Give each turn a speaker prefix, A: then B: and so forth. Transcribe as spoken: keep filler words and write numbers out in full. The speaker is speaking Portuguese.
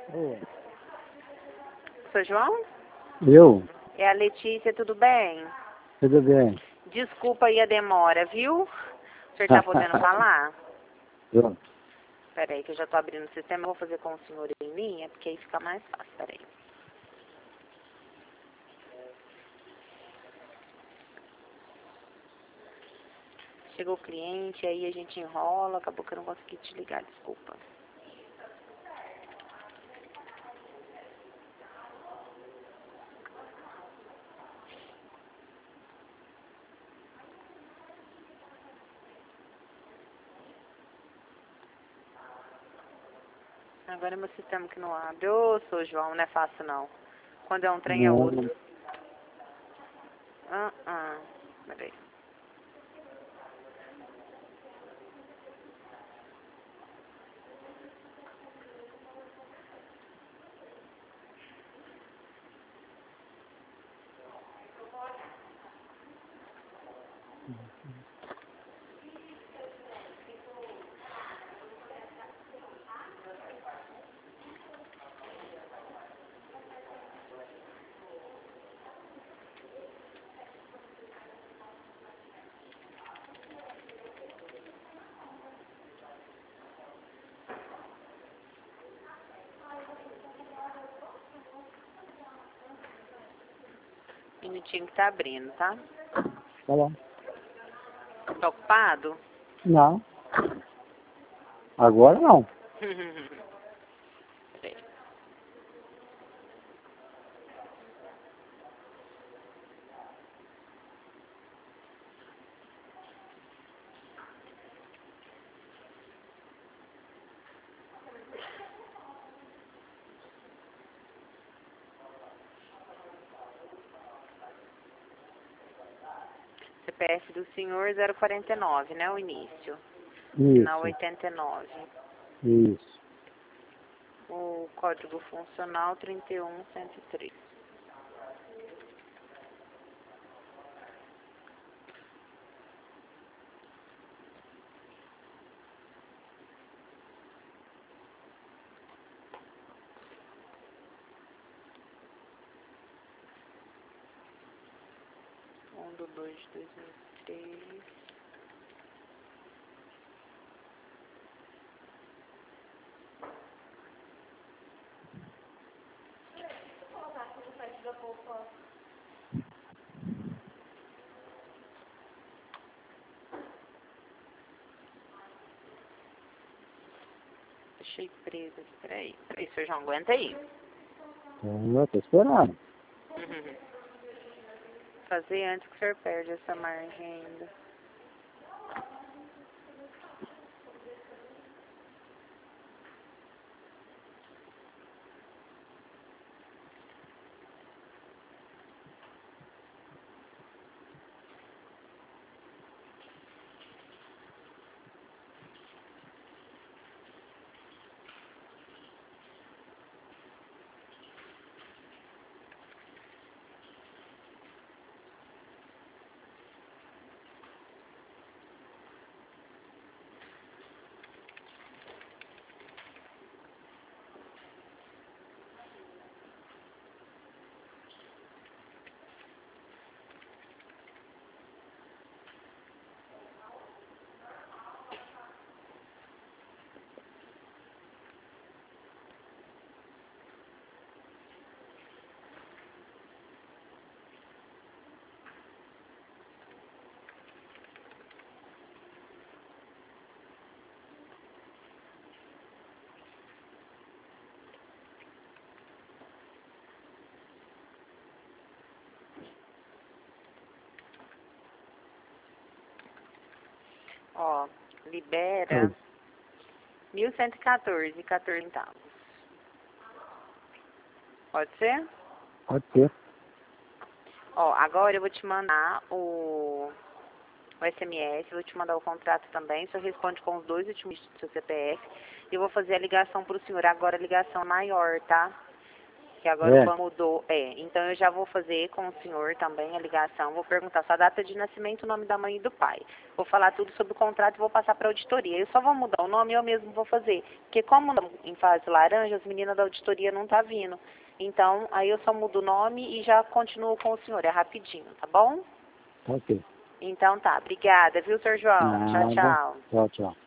A: Oi.
B: Seu João?
A: Eu?
B: É a Letícia, tudo bem?
A: Tudo bem.
B: Desculpa aí a demora, viu? O senhor tá podendo falar?
A: Eu.
B: Peraí, que eu já tô abrindo o sistema. Eu vou fazer com o senhor em linha, porque aí fica mais fácil. Peraí. Chegou o cliente, aí a gente enrola. Acabou que eu não consegui te ligar, desculpa. Agora meu sistema que não abre. Ô, seu João, não é fácil não. Quando é um trem é outro.
A: Não.
B: Ah, ah. Peraí. Minutinho que tá abrindo, tá?
A: Tá bom.
B: Tá ocupado?
A: Não. Agora não.
B: Peraí. C P F do senhor zero quarenta e nove, né? O início. Final
A: Isso.
B: oitenta e nove.
A: Isso.
B: O código funcional trinta e um cento e três. um do dois de dois mil e três. Deixei preso aqui. Peraí. Peraí, senhor João, aguenta aí.
A: Eu tô esperando.
B: Uhum. Fazer antes que o senhor perde essa margem ainda. Ó, libera
A: Oi.
B: mil cento e quatorze e quatorze centavos. Pode ser?
A: Pode ser.
B: Ó, agora eu vou te mandar o, o S M S, vou te mandar o contrato também. O senhor responde com os dois últimos do seu C P F. E eu vou fazer a ligação pro senhor. Agora a ligação é maior, tá? Que agora
A: É.
B: o banco mudou. É, então eu já vou fazer com o senhor também a ligação. Vou perguntar sua data de nascimento, o nome da mãe e do pai. Vou falar tudo sobre o contrato e vou passar para a auditoria. Eu só vou mudar o nome e eu mesmo vou fazer. Porque como em fase laranja, as meninas da auditoria não tá vindo. Então, aí eu só mudo o nome e já continuo com o senhor. É rapidinho, tá bom?
A: Ok.
B: Então tá. Obrigada, viu, senhor João? Tchau,
A: Nada.
B: tchau.
A: Tchau, tchau.